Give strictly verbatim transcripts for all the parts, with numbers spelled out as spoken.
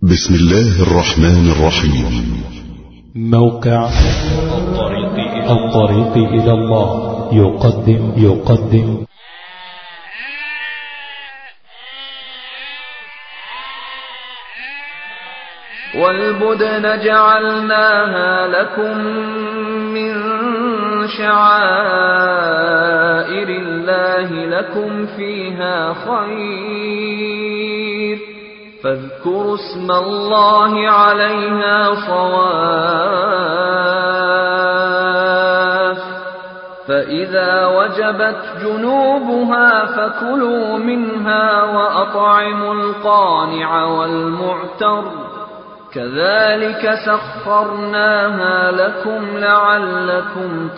بسم الله الرحمن الرحيم. موقع الطريق إلى الله يقدم يقدم والبدن جعلناها لكم من شعائر الله لكم فيها خير فاذكروا اسم الله عليها صواف فإذا وجبت جنوبها فكلوا منها وأطعموا القانع والمعتر كذلك سخرناها لكم لعلكم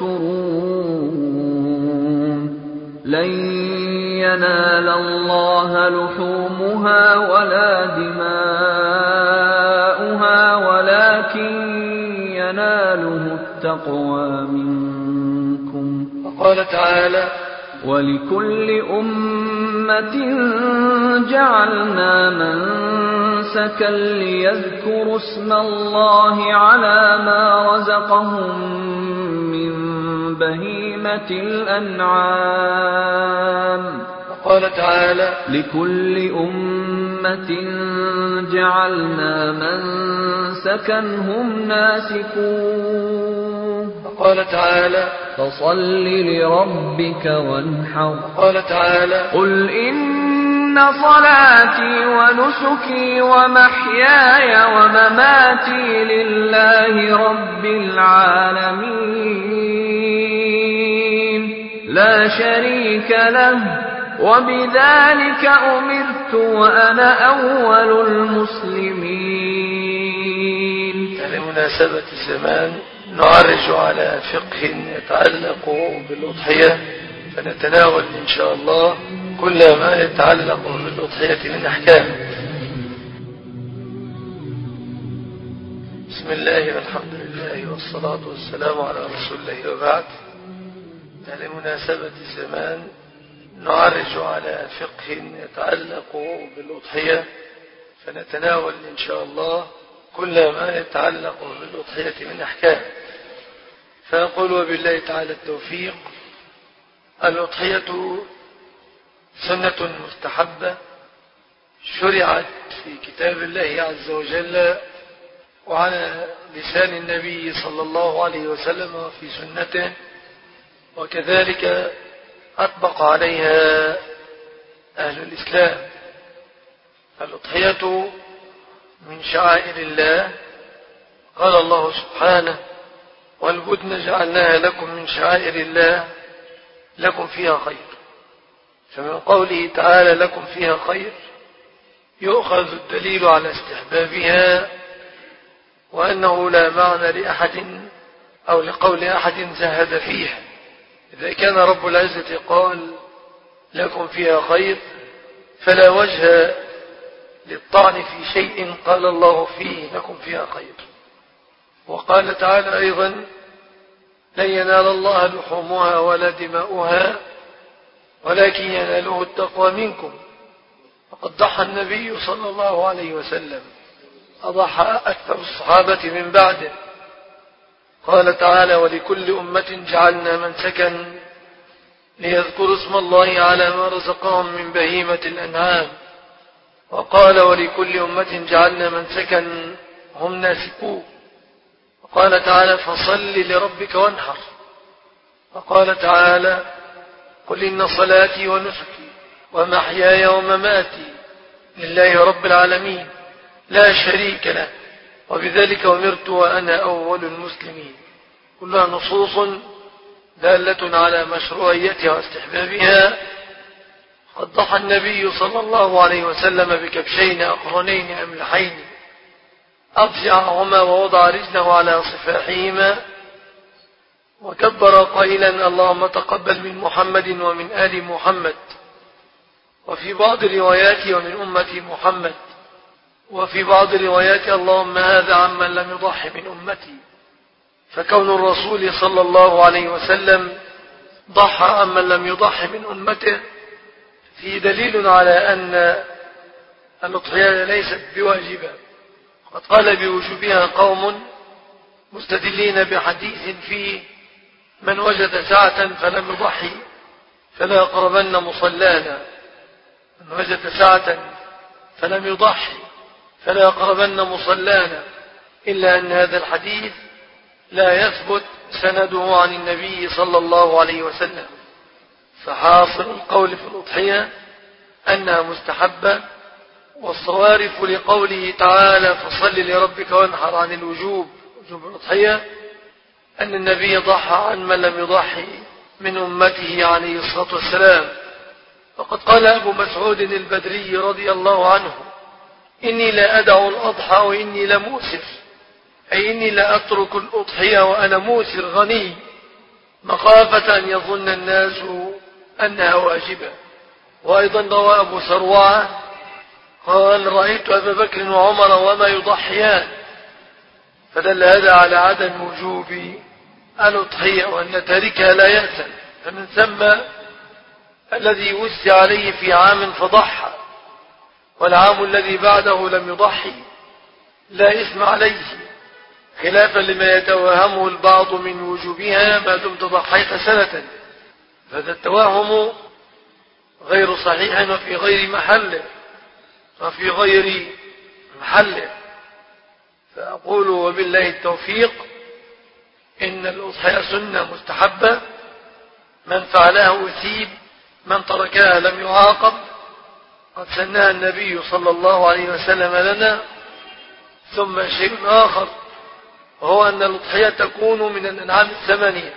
تشكرون لن ينال الله لحومها ولا دماؤها ولكن يناله التقوى منكم. وقال تعالى: ولكل أمة جعلنا منسكا ليذكروا اسم الله على ما رزقهم من بهيمة الأنعام. وقال تعالى: لكل أمة جعلنا منسكا هم ناسكوه. وقال تعالى: فصل لربك وانحر. وقال تعالى: قل إن صلاتي ونسكي ومحياي ومماتي لله رب العالمين لا شريك له وبذلك أمرت وأنا أول المسلمين. لمناسبة الزمان نعرج على فقه يتعلق بالأضحية، فنتناول إن شاء الله كل ما يتعلق بالأضحية من أحكام. بسم الله والحمد لله والصلاة والسلام على رسول الله وبعد. لمناسبة الزمان نعرج على فقه يتعلق بالأضحية، فنتناول إن شاء الله كل ما يتعلق بالأضحية من أحكام. فأقول وبالله تعالى التوفيق. الأضحية سنة مستحبة شرعت في كتاب الله عز وجل وعلى لسان النبي صلى الله عليه وسلم وفي سنته، وكذلك أطبق عليها أهل الإسلام. الأضحية من شعائر الله، قال الله سبحانه: والبدن جعلناها لكم من شعائر الله لكم فيها خير. فمن قوله تعالى لكم فيها خير يؤخذ الدليل على استحبابها، وأنه لا معنى لأحد أو لقول أحد زهد فيها. إذا كان رب العزة قال لكم فيها خير فلا وجه للطعن في شيء قال الله فيه لكم فيها خير. وقال تعالى أيضا: لن ينال الله لحومها ولا دماؤها ولكن يناله التقوى منكم. وقد ضحى النبي صلى الله عليه وسلم، أضحى أكثر الصحابة من بعده. قال تعالى: ولكل أمة جعلنا منسكا ليذكروا اسم الله على ما رزقهم من بهيمة الأنعام. وقال: ولكل أمة جعلنا منسكا هم ناسكوه. وقال تعالى: فصل لربك وانحر. وقال تعالى: قل إن صلاتي ونسكي ومحياي ومماتي لله رب العالمين لا شريك له وبذلك أمرت وأنا أول المسلمين. كلها نصوص دالة على مشروعيتها واستحبابها. قد ضحى النبي صلى الله عليه وسلم بكبشين أقرنين أملحين أضجعهما ووضع رجله على صفاحهما وكبر قائلا: اللهم تقبل من محمد ومن آل محمد. وفي بعض الروايات: ومن أمة محمد. وفي بعض الروايات: اللهم هذا عمن لم يضح من أمتي. فكون الرسول صلى الله عليه وسلم ضحى عمن لم يضح من أمته فيه دليل على أن الأضحية ليست بواجبة. قد قال بوجوبها قوم مستدلين بحديث فيه من وجد ساعة فلم يضحي فلا يقربن مصلانا. من وجد ساعة فلم يضحي فلا يقربن مصلانا، إلا أن هذا الحديث لا يثبت سنده عن النبي صلى الله عليه وسلم. فحاصل القول في الأضحية أنها مستحبة، والصوارف لقوله تعالى فصل لربك وانحر عن الوجوب وجوب الأضحية أن النبي ضحى عن من لم يضحي من أمته عليه الصلاة والسلام. وقد قال أبو مسعود البدري رضي الله عنه إني لا أدع الأضحى وإني لموسر، أي إني لا أترك الأضحية وأنا موسر غني مخافة أن يظن الناس أنها واجبة. وأيضا روى أبو سروعة قال رأيت أبا بكر وعمر وما يضحيان، فدل هذا على عدم وجوب الأضحية وأن تاركها لا يأثم. فمن ثم الذي وسع عليه في عام فضحى والعام الذي بعده لم يضحي لا إثم عليه، خلافا لما يتوهمه البعض من وجوبها ما دمت ضحيت سنة، فهذا التوهم غير صحيح وفي غير محله وفي غير محله. فأقول وبالله التوفيق إن الأضحية سنة مستحبة، من فعلها أثيب، من تركها لم يعاقب. قد سنها النبي صلى الله عليه وسلم لنا. ثم شيء آخر وهو أن الأضحية تكون من الأنعام الثمانية،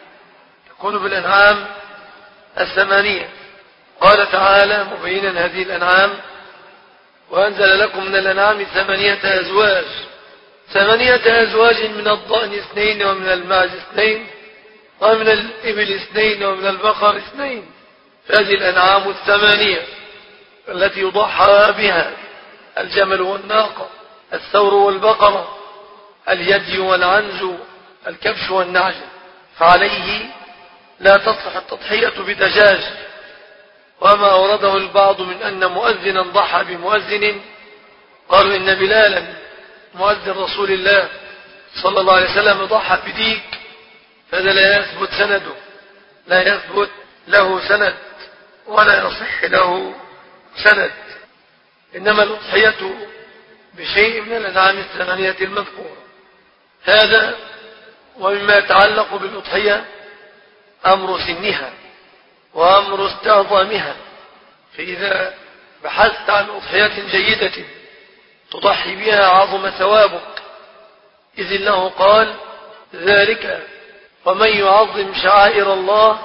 تكون بالأنعام الثمانية. قال تعالى مبينا هذه الأنعام وأنزل لكم من الأنعام ثمانية أزواج، ثمانية أزواج من الضأن اثنين ومن المعز اثنين ومن الإبل اثنين ومن البقر اثنين. هذه الأنعام الثمانية التي يضحى بها الجمل والناقة، الثور والبقرة، اليدي والعنز، الكبش والنعجة. فعليه لا تصلح التضحية بدجاج. وما أورده البعض من أن مؤذنا ضحى بمؤذن، قالوا إن بلالا مؤذن رسول الله صلى الله عليه وسلم ضحى بديك، فهذا لا يثبت سنده، لا يثبت له سند ولا يصح له سند. إنما الأضحية بشيء من الأنعام الثمانية المذكورة. هذا ومما يتعلق بالأضحية أمر سنها وأمر استعظامها. فإذا بحثت عن أضحية جيدة تضحي بها عظم ثوابك، إذ الله قال ذلك ومن يعظم شعائر الله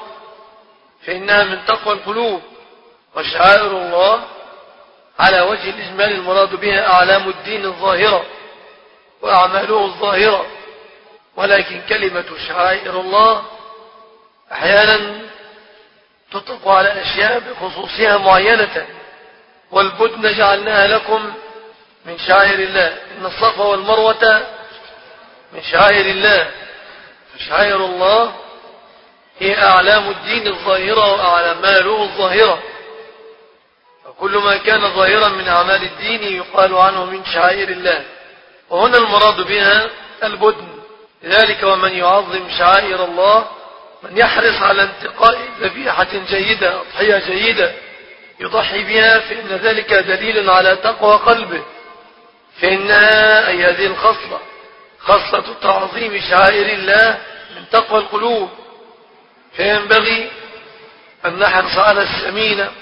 فإنها من تقوى القلوب. وشعائر الله على وجه الإجمال المراد بها أعلام الدين الظاهرة وأعماله الظاهرة، ولكن كلمة شعائر الله أحيانا تطلق على أشياء بخصوصها معينة. والبدن جعلناها لكم من شعائر الله، إن الصفا والمروة من شعائر الله. فشعائر الله هي أعلام الدين الظاهرة وأعماله الظاهرة، وكل ما كان ظاهرا من أعمال الدين يقال عنه من شعائر الله، وهنا المراد بها البدن. لذلك ومن يعظم شعائر الله من يحرص على انتقاء ذبيحة جيدة، أضحية جيدة يضحي بها، فإن ذلك دليل على تقوى قلبه، فإنها أي هذه الخصلة خصلة تعظيم شعائر الله من تقوى القلوب. فينبغي أن نحرص على السمينة.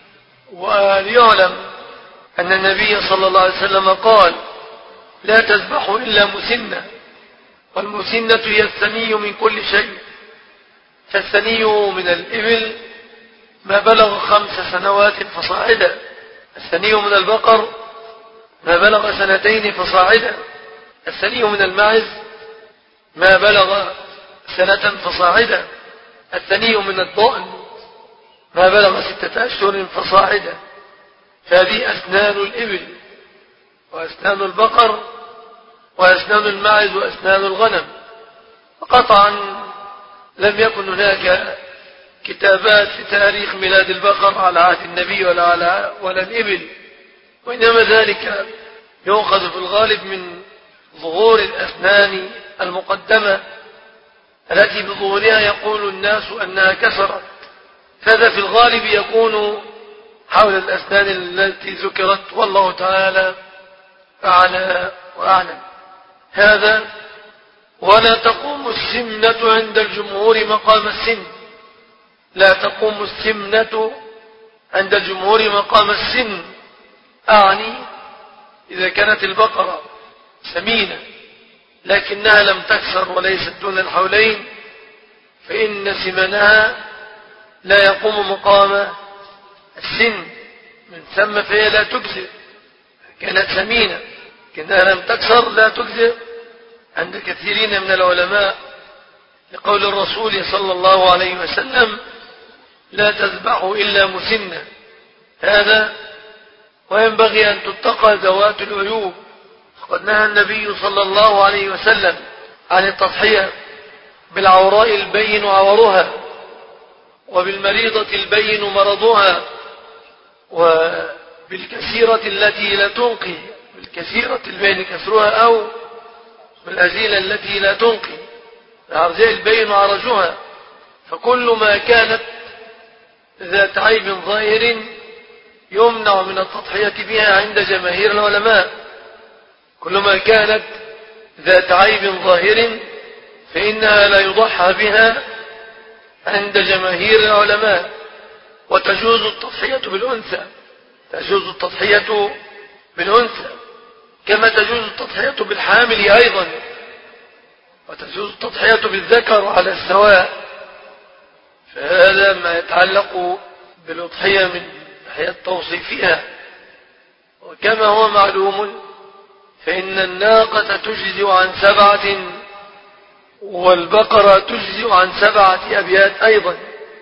وليعلم أن النبي صلى الله عليه وسلم قال لا تذبحوا إلا مسنة، والمسنة هي الثني من كل شيء. فالثني من الإبل ما بلغ خمس سنوات فصاعدا، الثني من البقر ما بلغ سنتين فصاعدا، الثني من الماعز ما بلغ سنة فصاعدا، الثني من الضأن ما بلغ ستة أشهر فصاعدا. فهذه أسنان الإبل وأسنان البقر وأسنان الماعز وأسنان الغنم. وقطعا لم يكن هناك كتابات في تاريخ ميلاد البقر على عهد النبي ولا على ولا الإبل، وإنما ذلك يؤخذ في الغالب من ظهور الأسنان المقدمة التي بظهورها يقول الناس أنها كسرت، فهذا في الغالب يكون حول الأسنان التي ذكرت، والله تعالى أعلى وأعلم. هذا ولا تقوم السمنة عند الجمهور مقام السن. لا تقوم السمنة عند الجمهور مقام السن، أعني إذا كانت البقرة سمينة لكنها لم تكسر وليست دون الحولين فإن سمنها لا يقوم مقام السن، من ثم فهي لا تجزئ. كانت سمينة لكنها لم تكسر لا تجزئ عند كثيرين من العلماء، لقول الرسول صلى الله عليه وسلم: لا تذبحوا إلا مسنة. هذا وينبغي أن تتقى ذوات العيوب، فقد نهى النبي صلى الله عليه وسلم عن التضحية بالعوراء البين عورها، وبالمريضة البين مرضها، وبالكثيرة التي لا تنقي، بالكثيرة البين كسرها، أو بالأزيلة التي لا تنقي، العرجاء البين عرجها. فكل ما كانت ذات عيب ظاهر يمنع من التضحية بها عند جماهير العلماء. كل ما كانت ذات عيب ظاهر فإنها لا يضحى بها عند جماهير العلماء. وتجوز التضحية بالأنثى، تجوز التضحية بالأنثى كما تجوز التضحية بالحامل أيضا، وتجوز التضحية بالذكر على السواء. فهذا ما يتعلق بالأضحية من ناحية توصيفها. وكما هو معلوم فإن الناقة تجزئ عن سبعة والبقرة تجزئ عن سبعة أبيات أيضا.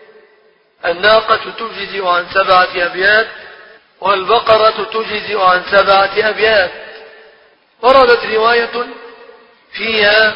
الناقة تجزئ عن سبعة أبيات والبقرة تجزئ عن سبعة أبيات. وردت رواية فيها: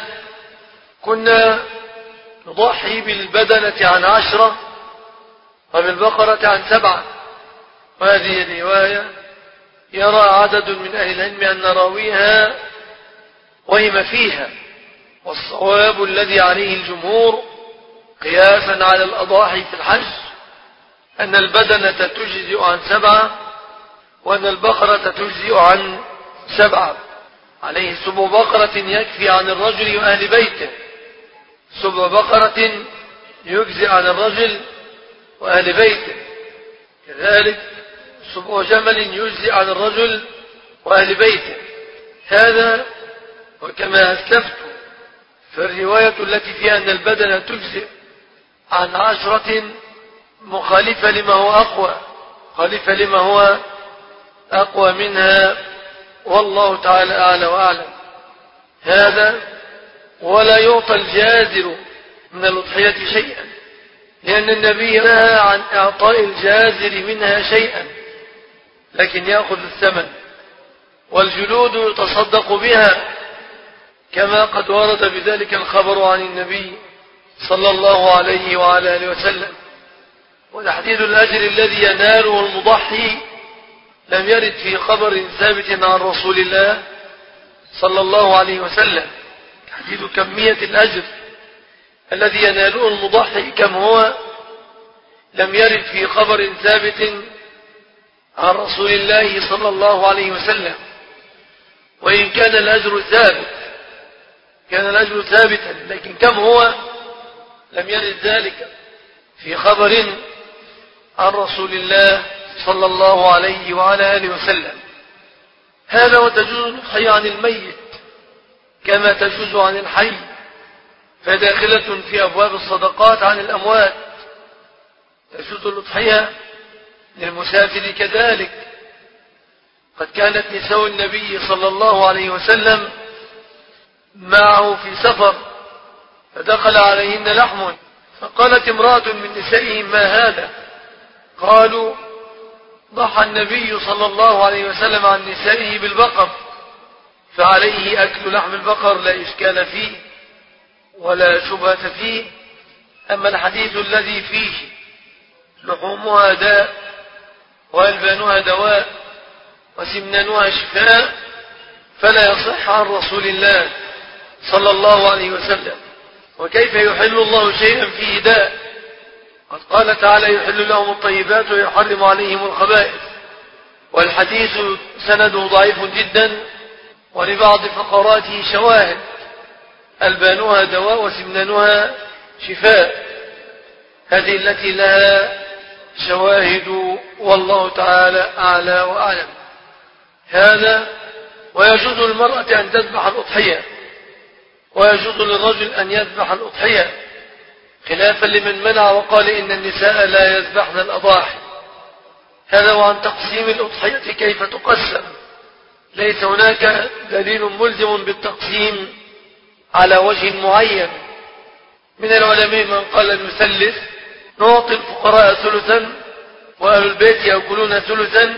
كنا نضحي بالبدنة عن عشرة وبالبقرة عن سبعة. وهذه الرواية يرى عدد من أهل العلم أن راويها وهم فيها، والصواب الذي عليه الجمهور قياسا على الأضاحي في الحج أن البدنة تجزئ عن سبعة وأن البقرة تجزئ عن سبعة. عليه سبع بقرة يكفي عن الرجل وأهل بيته، سبع بقرة يجزئ عن الرجل وأهل بيته، كذلك سبع جمل يجزئ عن الرجل وأهل بيته. هذا وكما أسلفت فالرواية التي فيها أن البدنة تجزئ عن عشرة مخالفة لما هو أقوى، مخالفة لما هو أقوى منها، والله تعالى أعلى وأعلم. هذا ولا يعطى الجازر من الأضحية شيئا، لأن النبي نهى عن إعطاء الجازر منها شيئا، لكن يأخذ الثمن. والجلود يتصدق بها كما قد ورد بذلك الخبر عن النبي صلى الله عليه وعلى آله وسلم. وتحديد الأجر الذي يناله المضحي لم يرد في خبر ثابت عن رسول الله صلى الله عليه وسلم. تحديد كمية الأجر الذي يناله المضحي كم هو لم يرد في خبر ثابت عن رسول الله صلى الله عليه وسلم. وإن كان الأجر ثابت كان الأجر ثابتا، لكن كم هو لم يرد ذلك في خبر عن رسول الله صلى الله عليه وعلى آله وسلم. هذا وتجوز الأضحية عن الميت كما تجوز عن الحي، فداخلة في أبواب الصدقات عن الأموات. تجوز الأضحية للمسافر كذلك. قد كانت نساء النبي صلى الله عليه وسلم معه في سفر فدخل عليهن لحم، فقالت امرأة من نسائهم: ما هذا؟ قالوا: ضحى النبي صلى الله عليه وسلم عن نسائه بالبقر، فعليه أكل لحم البقر لا إشكال فيه ولا شبهة فيه. أما الحديث الذي فيه لحومها داء وألبانها دواء وسمنانها شفاء، فلا يصح عن رسول الله صلى الله عليه وسلم. وكيف يحل الله شيئا فيه داء؟ قد قال تعالى: يحل لهم الطيبات ويحرم عليهم الخبائث. والحديث سنده ضعيف جدا، ولبعض فقراته شواهد: ألبانها دواء وسمنانها شفاء. هذه التي لها شواهد، والله تعالى أعلى وأعلم. هذا. ويجوز للمرأة أن تذبح الأضحية، ويجوز للرجل أن يذبح الأضحية، خلافا لمن منع وقال إن النساء لا يذبحن الأضاحي. هذا. وعن تقسيم الأضحية كيف تقسم، ليس هناك دليل ملزم بالتقسيم على وجه معين. من العلماء من قال المثلث: نعطي الفقراء ثلثا وأهل البيت يأكلون ثلثا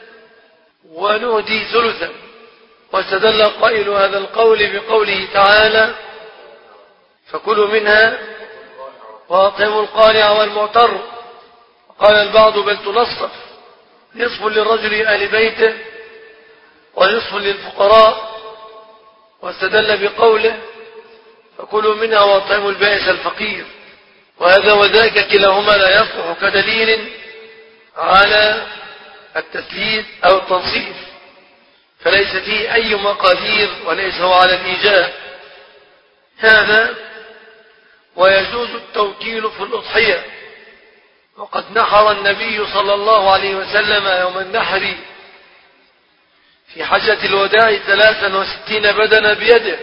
ونهدي ثلثا. واستدل قائل هذا القول بقوله تعالى: فكلوا منها وأطعموا القانع والمعتر. قال البعض: بل تنصف، نصف للرجل أهل بيته ونصف للفقراء. واستدل بقوله: فكلوا منها وأطعموا البائس الفقير. وهذا وذاك كلاهما لا يصلح كدليل على التثليث أو التنصيف، فليس فيه أي مقادير وليس هو على الإيجاب. هذا. ويجوز التوكيل في الأضحية، وقد نحر النبي صلى الله عليه وسلم يوم النحر في حجة الوداع ثلاثا وستين بدنا بيده،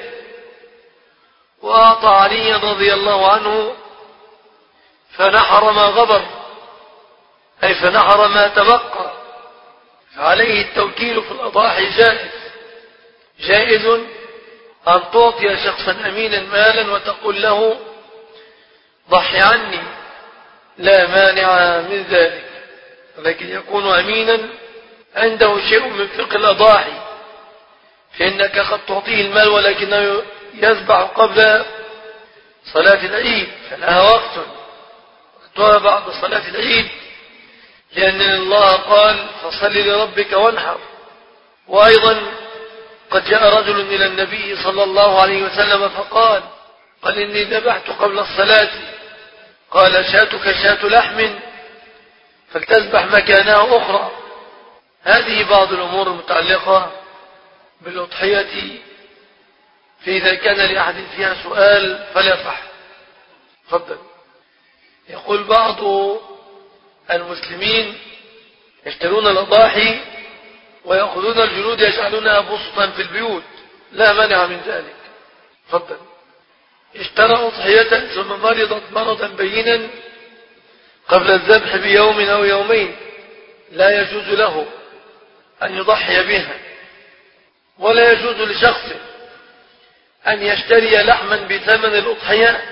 وأعطى عليا رضي الله عنه فنحر ما غبر، أي فنحر ما تبقى. فعليه التوكيل في الأضاحي جائز. جائز أن تعطي شخصا أمينا مالا وتقول له: ضحي عني، لا مانع من ذلك، ولكن يكون أمينا عنده شيء من فقه الأضاحي، فإنك قد تعطيه المال ولكنه يذبح قبل صلاة العيد، فلها وقت وقتها بعد صلاة العيد، لأن الله قال: فصل لربك وانحر. وأيضا قد جاء رجل إلى النبي صلى الله عليه وسلم فقال: قال إني ذبحت قبل الصلاة. قال: شاتك شاة لحم فلتذبح مكانها أخرى. هذه بعض الأمور المتعلقة بالأضحية، فإذا كان لأحد فيها سؤال فليطرح. تفضل. يقول بعض المسلمين يشترون الأضاحي ويأخذون الجلود يجعلونها بسطا في البيوت، لا مانع من ذلك. تفضل. اشترى أضحية ثم مرضت مرضا بينا قبل الذبح بيوم أو يومين، لا يجوز له أن يضحي بها، ولا يجوز لشخص أن يشتري لحما بثمن الأضحية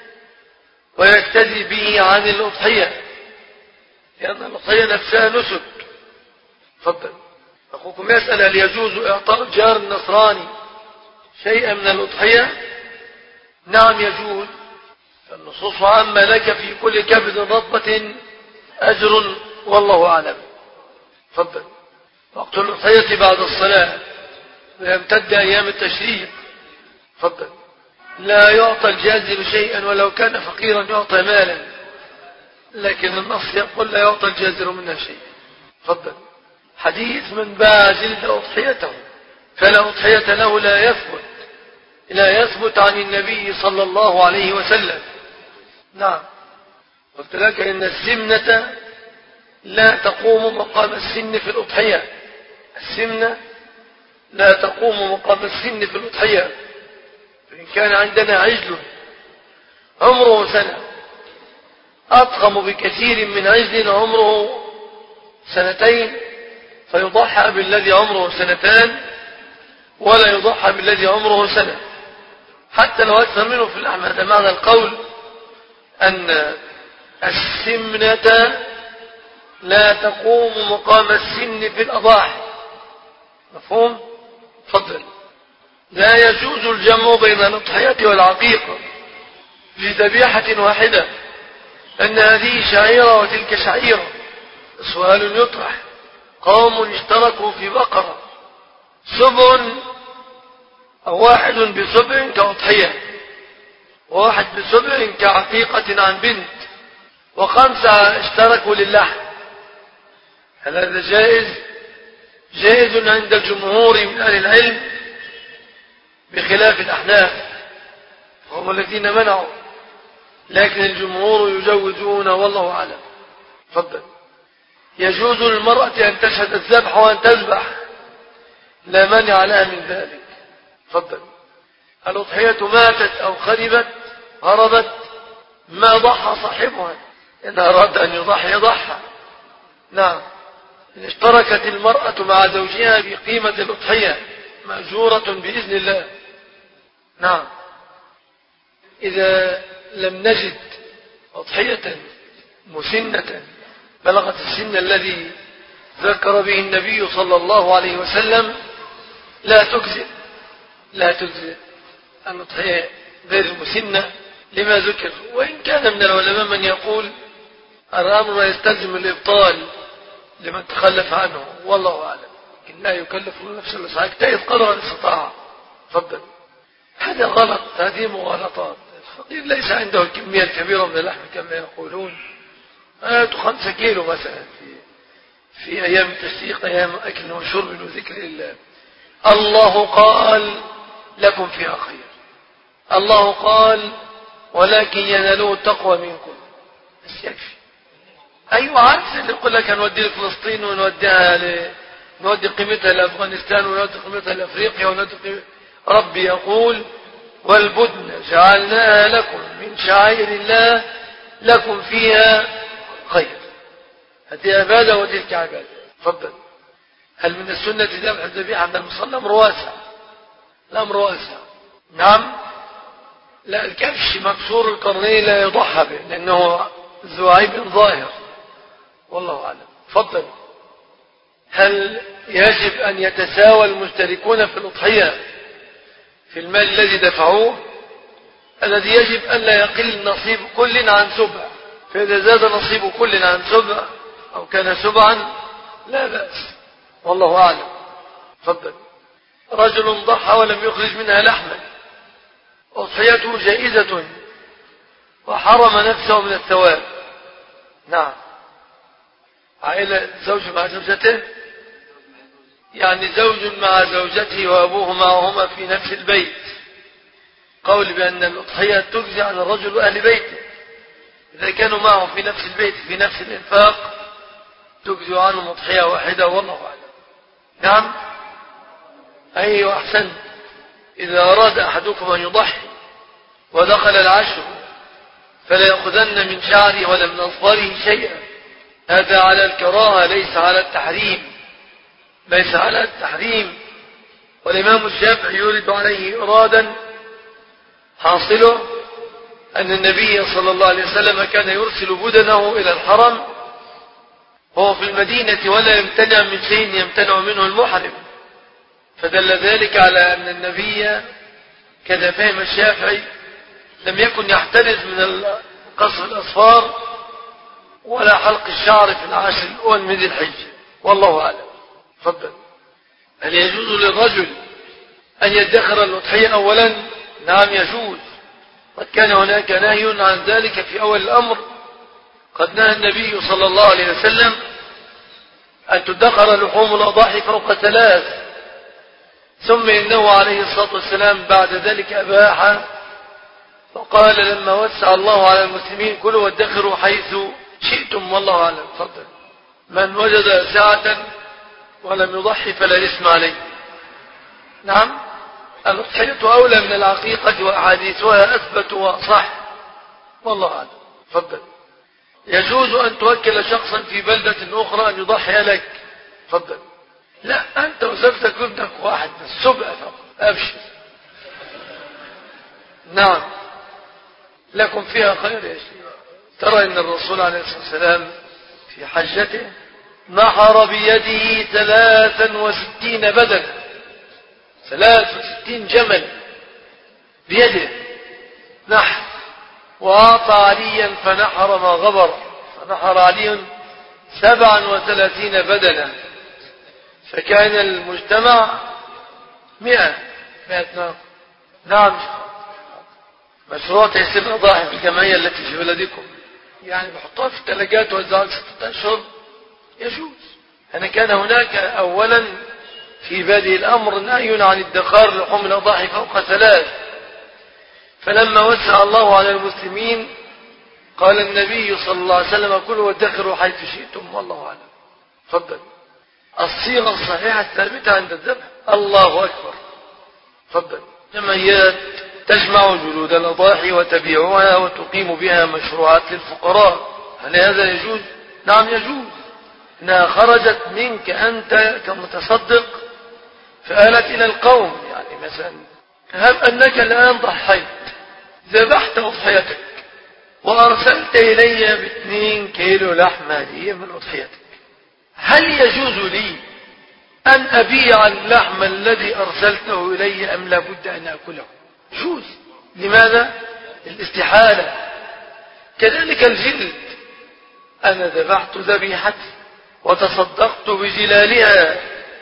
ويجتزي به عن الأضحية، لأن الأضحية نفسها نسك. تفضل. أخوكم يسأل: هل يجوز إعطاء الجار النصراني شيئا من الأضحية؟ نعم يجوز، فالنصوص عامة لك في كل كبد رطبة أجر، والله أعلم. تفضل. وقت الأضحية بعد الصلاة ويمتد أيام التشريق. تفضل. لا يعطى الجازر شيئا ولو كان فقيرا يعطى مالا، لكن النص يقول لا يعطى الجازر منها شيء. تفضل. حديث: من باع جلد أضحيته فلا أضحية له، لا يثبت لا يثبت عن النبي صلى الله عليه وسلم. نعم. قلت لك إن السمنة لا تقوم مقام السن في الأضحية. السمنة لا تقوم مقام السن في الأضحية. فإن كان عندنا عجل عمره سنة أضخم بكثير من عجل عمره سنتين، فيضحى بالذي عمره سنتان ولا يضحى بالذي عمره سنة، حتى لو أكثر منه في اللحم. هذا معنى القول أن السمنة لا تقوم مقام السن في الأضاحي. مفهوم؟ تفضل. لا يجوز الجمع بين الأضحية والعقيقة في ذبيحة واحدة، أن هذه شعيرة وتلك شعيرة. سؤال يطرح: قوم اشتركوا في بقرة سبع أو واحد بسبع كأضحية، وواحد بسبع كعقيقة عن بنت، وخمسة اشتركوا للحم، هل هذا جائز؟ جائز عند الجمهور من أهل العلم بخلاف الأحناف هم الذين منعوا، لكن الجمهور يجوزون والله أعلم. تفضل. يجوز للمرأة أن تشهد الذبح وأن تذبح، لا مانع لها من ذلك. تفضل. الأضحية ماتت أو خربت هربت ما ضحى صاحبها، إن أراد أن يضحي ضحى. نعم. إن اشتركت المرأة مع زوجها بقيمة الأضحية مأجورة بإذن الله. نعم. إذا لم نجد أضحية مسنة بلغت السن الذي ذكر به النبي صلى الله عليه وسلم لا تجزئ لا تجزئ الأضحية غير المسنة لما ذكر، وإن كان من العلماء من يقول الأمر يستلزم الإبطال لمن تخلف عنه، والله أعلم. لكن لا يكلف نفسه إلا وسعها، اجتهد قدر الاستطاعة. تفضل. هذا غلط، هذه مغالطات. الفقير ليس عنده الكمية الكبيرة من اللحم كما يقولون، آيات خمسة كيلو مثلا في في أيام التشريق، أيام أكل وشرب وذكر الله. الله قال لكم فيها خير، الله قال ولكن ينالوه التقوى منكم، بس يكفي. أيوة عارف اللي يقول لك هنودي لفلسطين ونوديها ل... نودي قيمتها لأفغانستان ونودي قيمتها لأفريقيا ونودي قيمتها. ربي يقول والبدن جعلناها لكم من شعائر الله لكم فيها خير، هذه عبادة وتلك عبادة. تفضل. هل من السنة ذبح الذبيحة عند المصلى؟ الأمر واسع، الأمر واسع. نعم. لا، الكبش مكسور القرنين لا يضحى به لأنه ذو عيب ظاهر، والله أعلم. تفضل. هل يجب أن يتساوى المشتركون في الأضحية في المال الذي دفعوه؟ الذي يجب أن لا يقل نصيب كل عن سبع، فإذا زاد نصيب كل عن سبع أو كان سبعا لا بأس، والله أعلم. تفضل. رجل ضحى ولم يخرج منها لحما، أضحيته جائزة وحرم نفسه من الثواب. نعم. عائلة زوج مع زوجته، يعني زوج مع زوجته وأبوه معهما في نفس البيت، قول بأن الأضحية تجزي عن الرجل وأهل بيته، إذا كانوا معه في نفس البيت في نفس الإنفاق تجزي عنهم أضحية واحدة، والله أعلم. نعم. أيوة أحسن. إذا أراد أحدكم أن يضحي ودخل العشر فلا يأخذن من شعره ولا من أصفاره شيئا، هذا على الكراهة ليس على التحريم، ليس على التحريم. والإمام الشافعي يرد عليه إرادا حاصله أن النبي صلى الله عليه وسلم كان يرسل بدنه إلى الحرم وهو في المدينة ولا يمتنع من شيء يمتنع منه المحرم، فدل ذلك على أن النبي كذا فهم الشافعي لم يكن يحترز من قص الأصفار ولا حلق الشعر في العاشر الأول من ذي الحجة، والله أعلم. تفضل. هل يجوز للرجل أن يدخر الأضحية أولا؟ نعم يجوز، قد كان هناك نهي عن ذلك في أول الأمر، قد نهى النبي صلى الله عليه وسلم أن تدخر لحوم الأضاحي فوق ثلاث، ثم إنه عليه الصلاة والسلام بعد ذلك أباح، وقال لما وسع الله على المسلمين كلوا وادخروا حيث شئتم، والله أعلم. تفضل. من وجد ساعة ولم يضحي فلا إثم عليه. نعم. الأضحية أولى من العقيقة وأحاديثها أثبت وصح، والله أعلم. تفضل. يجوز أن توكل شخصا في بلدة أخرى أن يضحي لك. تفضل. لا، أنت وزوجتك وابنك واحد بس، سبع فقط، أبشر. نعم. لكم فيها خير يا شيخ. ترى إن الرسول عليه الصلاة والسلام في حجته نحر بيده ثلاثا وستين بدنة، ثلاث وستين جمل بيده نحر، وأعطى عليا فنحر ما غبر، فنحر علي سبعا وثلاثين بدنة، فكان المجتمع مئة مئة ناقة. نعم مشروع تيسير الأضاحي في الجمعية التي في بلدكم، يعني بحطها في الثلاجات ووزعها ستة أشهر يجوز. أنا كان هناك أولا في بادئ الأمر نهي عن ادخار لحوم الأضاحي فوق ثلاث، فلما وسع الله على المسلمين قال النبي صلى الله عليه وسلم كلوا وادخروا حيث شئتم والله أعلم. تفضل. الصيغة الصحيحة الثابتة عند الذبح الله أكبر. تفضل. جمعيات تجمع جلود الأضاحي وتبيعها وتقيم بها مشروعات للفقراء، هل هذا يجوز؟ نعم يجوز. إنها خرجت منك أنت كمتصدق فآلت إلى القوم. يعني مثلا هب أنك الآن ضحيت ذبحت أضحيتك وأرسلت إلي باثنين كيلو لحمة هدية من أضحيتك، هل يجوز لي أن أبيع اللحم الذي أرسلته إلي أم لابد أن أكله؟ يجوز. لماذا؟ الاستحالة. كذلك الجلد، أنا ذبحت ذبيحتي وتصدقت بجلالها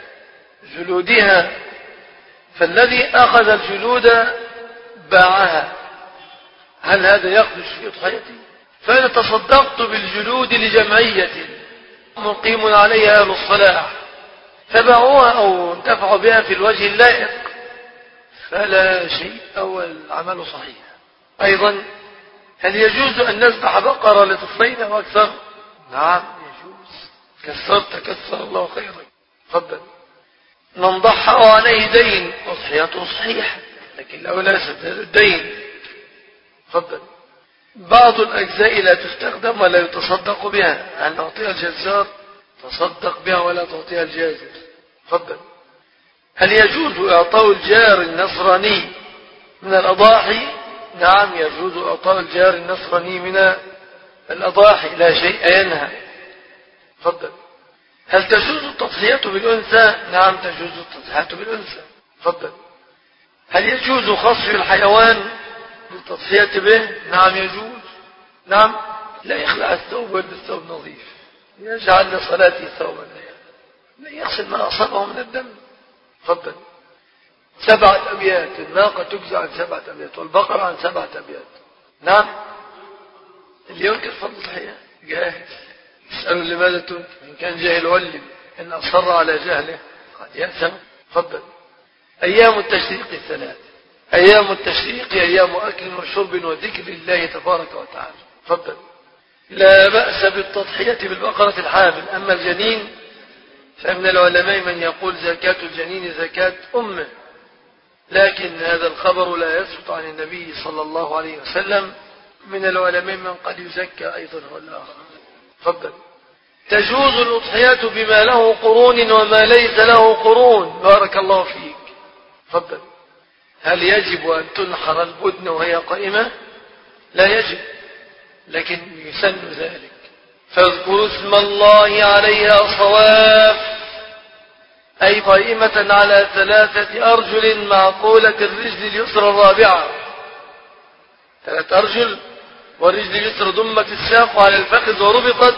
جلودها، فالذي أخذ الجلود باعها، هل هذا يخرج في أضحيتي؟ فأنا تصدقت بالجلود لجمعية مقيم عليها أهل الصلاح فباعوها أو انتفعوا بها في الوجه اللائق فلا شيء أو العمل صحيح. أيضا هل يجوز أن نذبح بقرة لطفلين أو أكثر؟ نعم يجوز. كثرت كثر الله خيرا. تفضل. من ضحى عليه دين أضحيته صحيحة، لكن لو لا سدد الدين. تفضل. بعض الأجزاء لا تستخدم ولا يتصدق بها، أن تعطيها الجزار تصدق بها ولا تعطيها الجازر. تفضل. هل يجوز إعطاء الجار النصراني من الأضاحي؟ نعم يجوز إعطاء الجار النصراني من الأضاحي، لا شيء ينهى. تفضل. هل تجوز التضحية بالأنثى؟ نعم تجوز التضحية بالأنثى. تفضل. هل يجوز خصف الحيوان للتضحية به؟ نعم يجوز. نعم. لا يخلع الثوب ويلبس ثوب نظيف، يجعل لصلاته ثوبا، لا يغسل ما أصابه من الدم. تفضل. سبعة أبيات، الناقة تجزى عن سبعة أبيات والبقرة عن سبعة أبيات. نعم. اللي ينكر فرض الضحية جاهز، يسأل لماذا تنكر؟ إن كان جاهل ولم، إن أصر على جهله قد يأثم. تفضل. أيام التشريق الثلاث، أيام التشريق أيام أكل وشرب وذكر الله تبارك وتعالى. تفضل. لا بأس بالتضحية بالبقرة الحامل، أما الجنين فمن العلماء من يقول زكاة الجنين زكاة أمه، لكن هذا الخبر لا يثبت عن النبي صلى الله عليه وسلم. من العلماء من قد يزكى أيضا هو الآخر. تفضل. تجوز الأضحية بما له قرون وما ليس له قرون، بارك الله فيك. تفضل. هل يجب أن تنحر البدن وهي قائمة؟ لا يجب، لكن يسن ذلك. فاذكروا اسم الله عليها صواف، أي قائمة على ثلاثة أرجل معقولة الرجل اليسرى الرابعة، ثلاث أرجل والرجل اليسرى ضمت الساق على الفخذ وربطت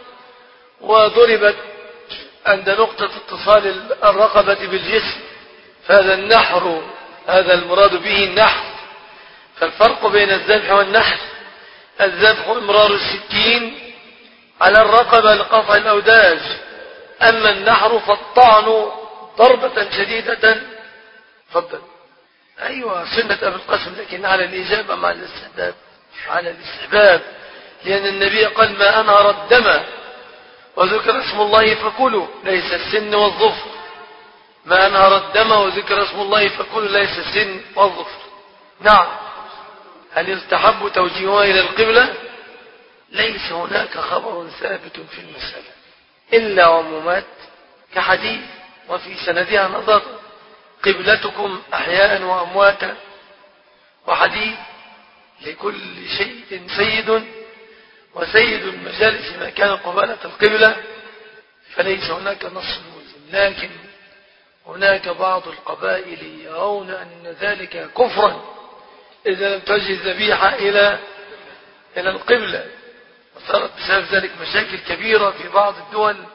وضربت عند نقطة اتصال الرقبة بالجسم، فهذا النحر، هذا المراد به النحر. فالفرق بين الذبح والنحر: الذبح إمرار السكين على الرقبة لقطع الأوداج، أما النحر فالطعن ضربة شديدة. تفضل. أيوة سنة أبي القاسم، لكن على الإجابة مع الاستحباب، على الاستحباب، لأن النبي قال ما أنهر الدم وذكر اسم الله فكلوا، ليس السن والظفر. ما أنهر الدم وذكر اسم الله فكلوا، ليس السن والظفر. نعم. هل يستحب توجيهها إلى القبلة؟ ليس هناك خبر ثابت في المسألة إلا عمومات كحديث وفي سندها نظر: قبلتكم أحياء وأمواتا، وحديث: لكل شيء سيد وسيد المجالس ما كان قبالة القبلة. فليس هناك نص ملزم، لكن هناك بعض القبائل يرون أن ذلك كفرا إذا لم توجه الذبيحة إلى إلى القبلة، وصارت بسبب ذلك مشاكل كبيرة في بعض الدول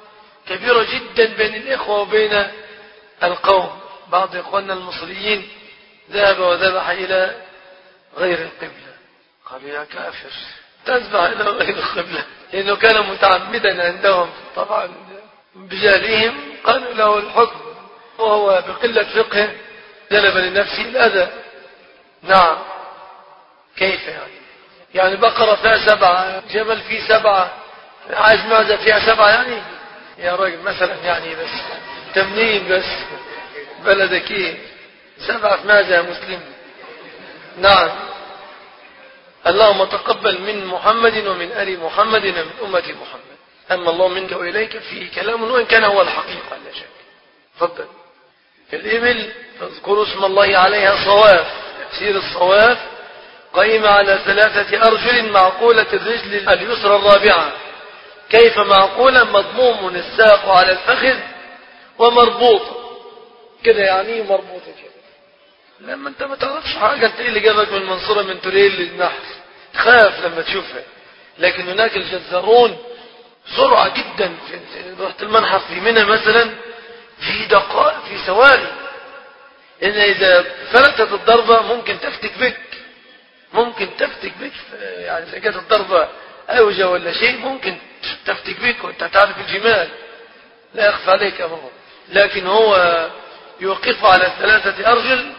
كبيرة جدا بين الإخوة وبين القوم. بعض إخواننا المصريين ذهب وذبح إلى غير القبلة، قالوا يا كافر تذبح إلى غير القبلة، لأنه كان متعمدا عندهم طبعا بجهلهم، قالوا له الحكم، وهو بقلة فقه جلب لنفسه الأذى. نعم، كيف يعني؟ يعني بقرة فيها سبعة، جمل فيه سبعة، عايز معزة فيها سبعة، يعني يا راجل مثلا يعني بس تمنين بس بلدك ايه سبعة معزة يا مسلم. نعم. اللهم تقبل من محمد ومن آل محمد ومن أمة محمد. أما الله منك وإليك فيه كلام، وإن كان هو الحقيقة لا شك. تفضل. الإبل فاذكروا اسم الله عليها صواف، تفسير الصواف قائمة على ثلاثة أرجل معقولة الرجل اليسرى الرابعة. كيف معقولة؟ مضموم الساق على الفخذ ومربوطة كده، يعني مربوطة كده. لما انت ما تعرفش حاجة، انت ايه اللي جابك من منصورة من توريل للنحل؟ تخاف لما تشوفها. لكن هناك الجزارون سرعة جدا. رحت المنحف في منى مثلا في دقائق، في ثواني، إن إذا فلتت الضربة ممكن تفتك بك، ممكن تفتك بك. يعني إذا كانت الضربة أوجه ولا شيء ممكن تفتك بك، وأنت تعرف الجمال لا يخفى عليك أمره. لكن هو يوقف على ثلاثة أرجل،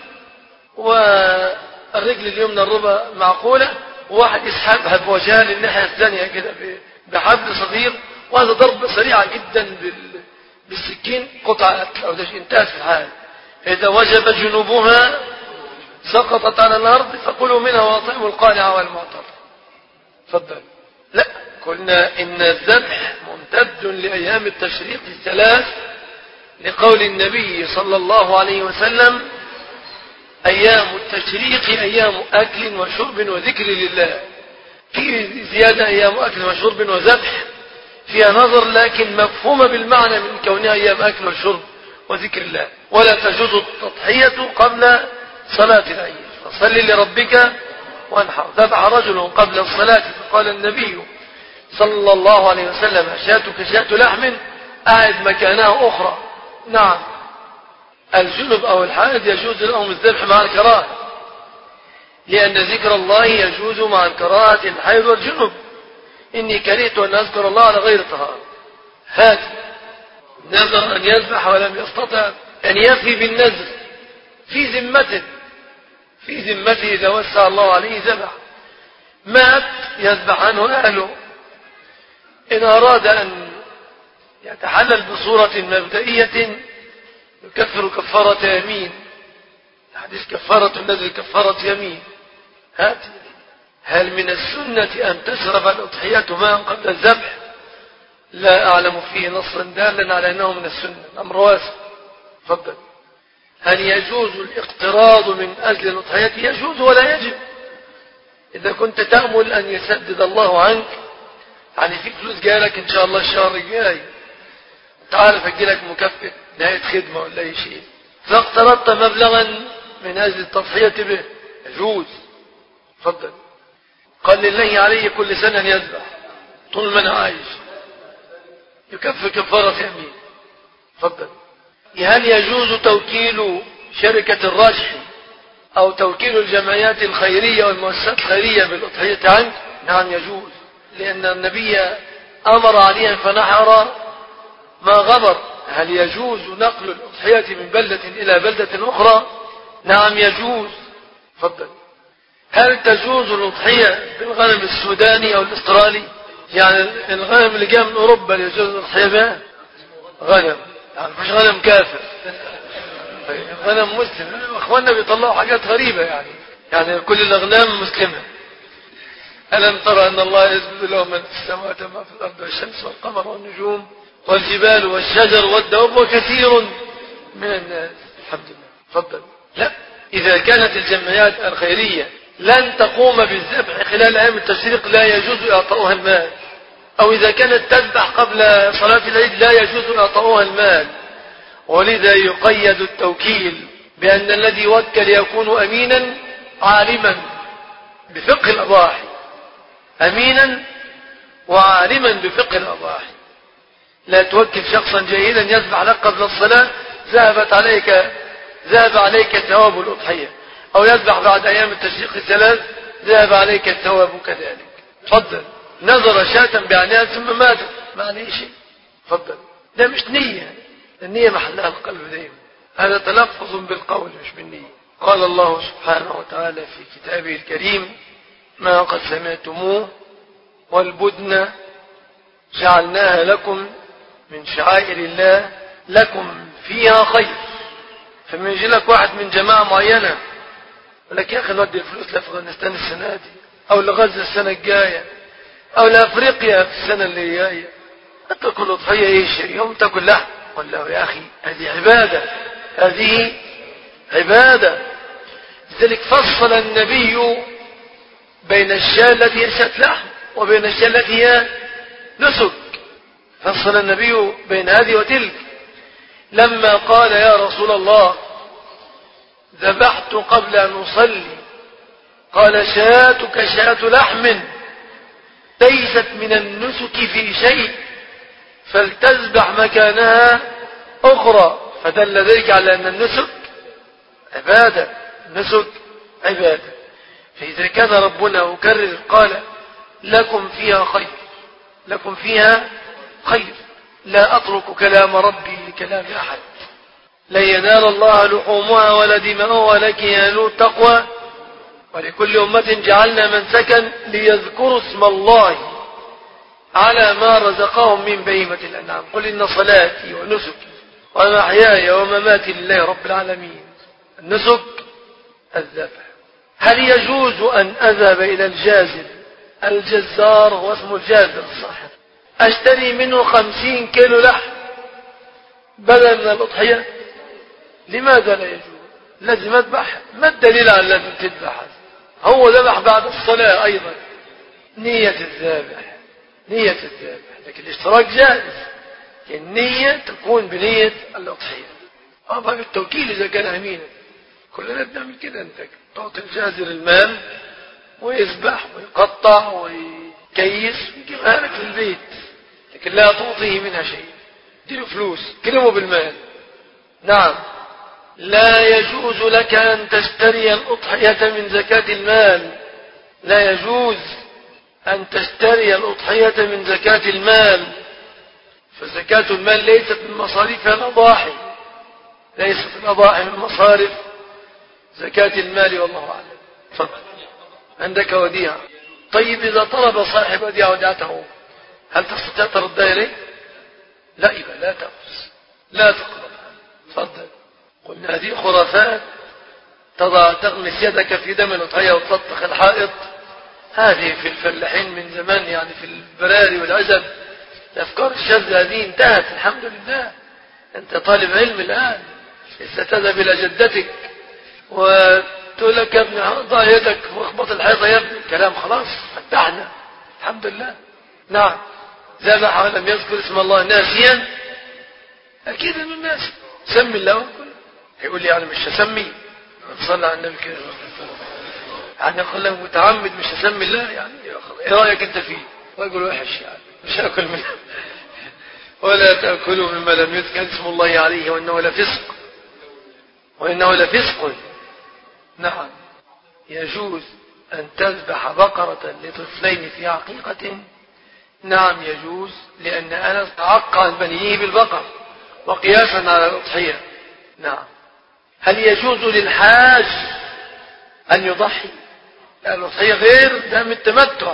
والرجل اليمنى الربع معقولة، وواحد يسحبها بوجهها للناحية الثانية كده بحبل صغير، وهذا ضربة سريعة جدا بالسكين، قطعة أو دش انتهت في الحال. إذا وجب جنوبها سقطت على الأرض فكلوا منها وأطعموا القانع والمعتر. تفضل. لا، قلنا إن الذبح ممتد لأيام التشريق الثلاث، لقول النبي صلى الله عليه وسلم: أيام التشريق أيام أكل وشرب وذكر لله. في زيادة أيام أكل وشرب وذبح فيها نظر، لكن مفهومة بالمعنى من كونها أيام أكل وشرب وذكر الله. ولا تجوز التضحية قبل صلاة العيد، فصل لربك وانحر. ذبح رجل قبل الصلاة فقال النبي صلى الله عليه وسلم: شاتك شاة لحم أعد مكانها أخرى. نعم. الجنب أو الحائض يجوز لهم الذبح مع الكراهة، لأن ذكر الله يجوز مع الكراهة الحائض والجنب. إني كرهت أن أذكر الله على غير طهارة. هذا نذر أن يذبح ولم يستطع أن يفي بالنذر في ذمته، في ذمته إذا وسع الله عليه ذبح. مات يذبح عنه أهله. إن أراد أن يتحلل بصورة مبدئية يكفر كفارة يمين. حديث كفارة النذر كفارة يمين. هاتي. هل من السنة أن تشرب الأضحية ماء قبل الذبح؟ لا أعلم فيه نصا دالا على أنه من السنة. الأمر واسع. تفضل. هل يجوز الاقتراض من أجل الأضحية؟ يجوز ولا يجب. إذا كنت تأمل أن يسدد الله عنك، يعني في فلوس جايلك إن شاء الله الشهر الجاي، تعرف أجيلك مكافأة نهاية خدمة ولا أي شيء، فاقترضت مبلغا من أجل التضحية به، يجوز. تفضل. قال لله علي كل سنة يذبح طول ما أنا عايش، يكفر كفارة يمين. تفضل. هل يجوز توكيل شركة الرجح أو توكيل الجمعيات الخيرية والمؤسسات الخيرية بالأضحية عنك؟ نعم يجوز، لأن النبي أمر عليها فنحر ما غبر. هل يجوز نقل الأضحية من بلدة إلى بلدة أخرى؟ نعم يجوز. تفضل. هل تجوز الأضحية بالغنم السوداني أو الأسترالي؟ يعني الغنم اللي جاء من أوروبا يجوز الأضحية بها؟ غنم، يعني مش غنم كافر، غنم مسلم. أخواننا بيطلعوا حاجات غريبة، يعني يعني كل الأغنام مسلمة. ألم ترى أن الله يسجد له من في السماوات وما في الأرض والشمس والقمر والنجوم والجبال والشجر والدواب وكثير من الناس. الحمد لله. تفضل. لا، إذا كانت الجمعيات الخيرية لن تقوم بالذبح خلال أيام التشريق لا يجوز إعطاؤها المال، أو إذا كانت تذبح قبل صلاة العيد لا يجوز إعطاؤها المال. ولذا يقيد التوكيل بأن الذي وكل يكون أمينا عالما بفقه الأضاحي، أمينا وعالما بفقه الأضاحي. لا توكل شخصا جيدا يذبح لك قبل الصلاة ذهبت عليك ذهب عليك ثواب الأضحية، أو يذبح بعد أيام التشريق الثلاث ذهب عليك الثواب كذلك. تفضل. نظر شاة بعينها ثم ماتت ما عليه شيء. تفضل. ده مش نية، النية محلها القلب دائما، هذا تلفظ بالقول مش بالنية. قال الله سبحانه وتعالى في كتابه الكريم: ما قد سمعتموه والبدن جعلناها لكم من شعائر الله لكم فيها خير. فما يجي لك واحد من جماعة معينة يقول لك يا أخي نودي الفلوس لأفغانستان السنة دي، أو لغزة السنة الجاية، أو لأفريقيا في السنة اللي جاية، تأكل أضحية إيش يوم تأكل لحم؟ قل له يا أخي هذه عبادة، هذه عبادة. لذلك فصل النبي بين الشاة التي هي شاة لحم وبين الشاة التي هي نسك، فصل النبي بين هذه وتلك. لما قال يا رسول الله ذبحت قبل أن أصلي، قال شاتك شاة لحم ليست من النسك في شيء فلتذبح مكانها أخرى، فدل ذلك على أن النسك عبادة، النسك عبادة. فإذا كان ربنا أكرر قال لكم فيها خير، لكم فيها خير، لا أترك كلام ربي لكلام أحد. لن ينال الله لحومها ولا دماؤها ولكن ينال التقوى، ولكل أمة جعلنا منسكا ليذكروا اسم الله على ما رزقهم من بهيمة الأنعام. قل إن صلاتي ونسكي ومحياي ومماتي لله رب العالمين. النسك الذبح. هل يجوز أن أذهب إلى الجازر؟ الجزار هو اسمه الجازر الصحيح، أشتري منه خمسين كيلو لحم بدل من الأضحية؟ لماذا لا يجوز؟ لازم أذبح. ما الدليل على لازم تذبح؟ هو ذبح بعد الصلاة أيضا. نية الذابح، نية الذابح، لكن الاشتراك جائز، النية تكون بنية الأضحية. أما بالتوكيل إذا كان أمينا كلنا بنعمل كده، أنت تعطي الجازر المال ويذبح ويقطع ويكيس ويجيبها لك للبيت، لكن لا تعطيه منها شيء، اديله فلوس كلمه بالمال. نعم. لا يجوز لك أن تشتري الأضحية من زكاة المال، لا يجوز أن تشتري الأضحية من زكاة المال، فزكاة المال ليست من مصاريف الأضاحي، ليست الأضاحي من مصارف زكاة المال، والله أعلم. فضل. عندك وديعة، طيب إذا طلب صاحب وديعة وديعته هل تستطيع تردها إليه؟ لا، يبقى لا تأخذ، لا تقربها. تفضل. قلنا هذه خرافات، تضع تغمس يدك في دم الأضحية وتلطخ الحائط، هذه في الفلاحين من زمان، يعني في البراري والعزب. الأفكار الشاذة هذه انتهت الحمد لله. أنت طالب علم الآن، لسه تذهب إلى جدتك وتقول لك يا ابني ضع يدك واخبط الحيطة يا ابني، كلام خلاص فتحنا الحمد لله. نعم. ذبح ولم يذكر اسم الله ناسيا، أكيد من الناس سمي الله كله. يقول لي أنا مش هسمي، صلى على النبي كده، يعني يقول له متعمد مش هسمي الله، يعني ايه رأيك انت فيه؟ رجل وحش، يعني مش هاكل منه. ولا تأكلوا مما لم يذكر اسم الله عليه وإنه لفسق، وإنه لفسق. نعم. يجوز أن تذبح بقرة لطفلين في عقيقة؟ نعم يجوز، لأن أنس تعق عن بنيه بالبقر وقياسا على الأضحية. نعم. هل يجوز للحاج أن يضحي؟ الأضحية غير دم التمتع.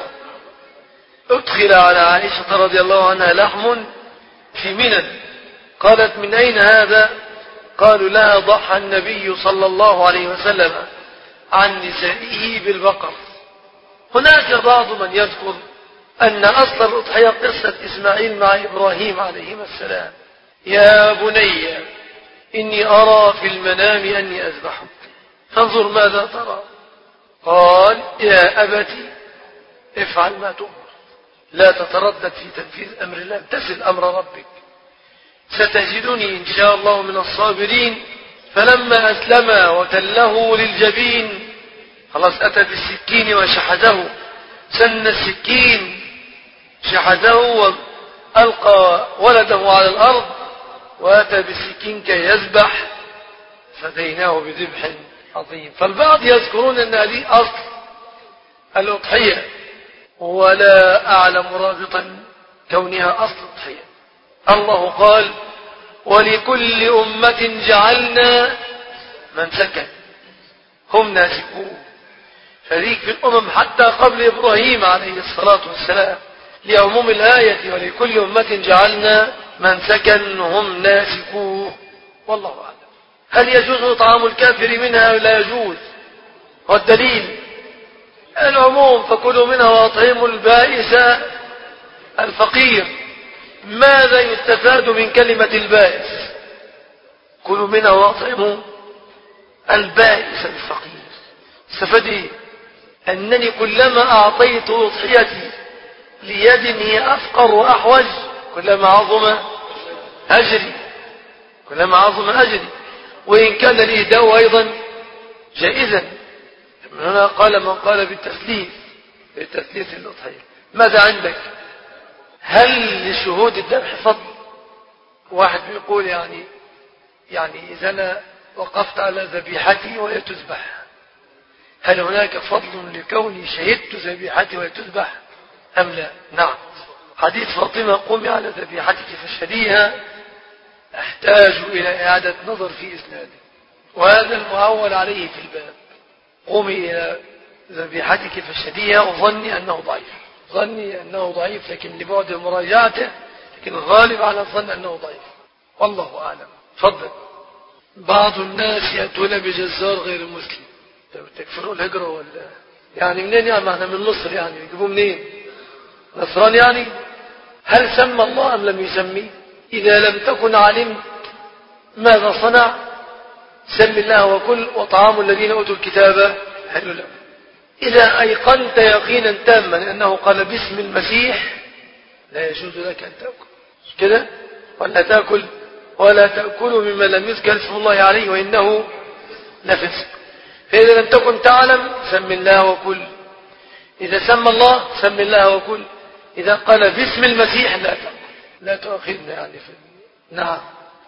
ادخل على عائشة رضي الله عنها لحم في منى، قالت من أين هذا؟ قالوا لها ضحى النبي صلى الله عليه وسلم عن نسائه بالبقر. هناك بعض من يذكر أن أصل الأضحية قصة إسماعيل مع إبراهيم عليهما السلام. يا بني إني أرى في المنام أني أذبحك فانظر ماذا ترى. قال يا أبتي افعل ما تؤمر، لا تتردد في تنفيذ أمر الله، امتثل أمر ربك، ستجدني إن شاء الله من الصابرين. فلما أسلم وتله للجبين، خلاص أتى بالسكين وشحذه، سن السكين شحذه ألقى ولده على الأرض وأتى بالسكين كي يذبح فديناه بذبح عظيم. فالبعض يذكرون أن هذه أصل الأضحية، ولا أعلم رابطا كونها أصل الأضحية. الله قال ولكل أمة جعلنا منسكا هم ناسكوه، فذيك في الأمم حتى قبل إبراهيم عليه الصلاة والسلام لعموم الآية ولكل أمة جعلنا منسكا هم ناسكوه. والله أعلم. هل يجوز إطعام الكافر منها ولا يجوز؟ والدليل العموم فكلوا منها وأطعموا البائس الفقير. ماذا يستفاد من كلمة البائس؟ كلوا منها وأطعموا البائس الفقير. استفاد إيه؟ أنني كلما أعطيت أضحيتي ليد هي أفقر وأحوج كلما عظم أجري، كلما عظم أجري، وإن كان الإهداء أيضا جائزا. من هنا قال من قال بالتثليث بالتثليث الأضحية. ماذا عندك؟ هل لشهود الذبح فضل؟ واحد بيقول يعني يعني إذا أنا وقفت على ذبيحتي وهي تذبح، هل هناك فضل لكوني شهدت ذبيحتي وهي تذبح أم لا؟ نعم. حديث فاطمة قومي على ذبيحتك فاشهديها أحتاج إلى إعادة نظر في إسناده، وهذا المعول عليه في الباب. قومي إلى ذبيحتك فاشهديها وظني أنه ضعيف، ظني أنه ضعيف لكن لبعد مراجعته، لكن الغالب على الظن أنه ضعيف، والله أعلم. تفضل. بعض الناس يأتون بجزار غير مسلم. تكفروا الهجرة ولا يعني منين؟ يعني احنا من مصر، يعني يجيبوه منين؟ نصران يعني؟ هل سمى الله أم لم يسمي؟ إذا لم تكن علمت ماذا صنع سم الله وكل وطعام الذين أوتوا الكتاب حل لهم. إذا أيقنت يقينا تاما أنه قال باسم المسيح لا يجوز لك أن تأكل كده، ولا تأكل ولا تأكلوا مما لم يذكر اسم الله عليه وإنه لفسق. فإذا لم تكن تعلم سم الله وكل. إذا سمى الله سم الله وكل. إذا قال باسم المسيح لا تأكل، لا تؤاخذنا يعني في نعم.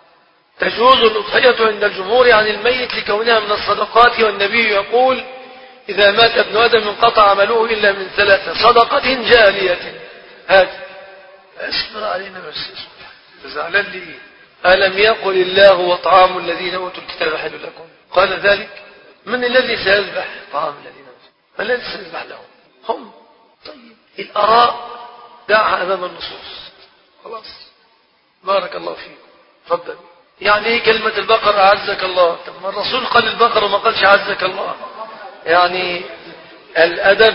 تجوز الأضحية عند الجمهور عن الميت لكونها من الصدقات، والنبي يقول إذا مات ابن آدم انقطع عمله إلا من ثلاثة: صدقة جارية. هذا أسمر علينا بس تزعلان لي. ألم يقل الله وطعام الذين أوتوا الكتاب حل لكم؟ قال ذلك. من الذي سيذبح طعام الذين أوتوا؟ من الذي سيذبح لهم؟ هم. طيب الآراء دعها أمام النصوص. خلاص بارك الله فيكم. تفضل. يعني ايه كلمة البقر أعزك الله؟ طب ما الرسول قال البقر وما قالش أعزك الله. يعني الأدب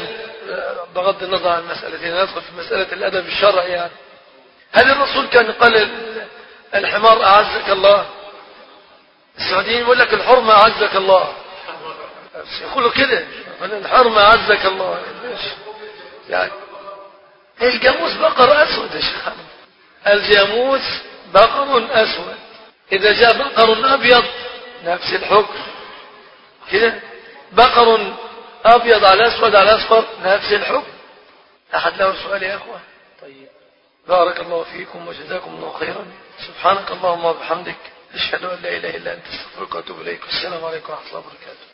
بغض النظر عن مسألتين ندخل في مسألة الأدب الشرعي. يعني هل الرسول كان قال الحمار أعزك الله؟ السعوديين يقول لك الحرمة أعزك الله، يقولوا كده الحرمة أعزك الله. يعني الجاموس بقر أسود، الجاموس بقر أسود، إذا جاء بقر أبيض نفس الحكم كده، بقر أبيض على أسود على أصفر نفس الحكم. أحد له سؤال يا أخوة؟ طيب بارك الله فيكم وجزاكم الله خيرا. سبحانك اللهم وبحمدك أشهد أن لا إله إلا أنت أستغفرك وأتوب إليك. السلام عليكم ورحمة الله وبركاته.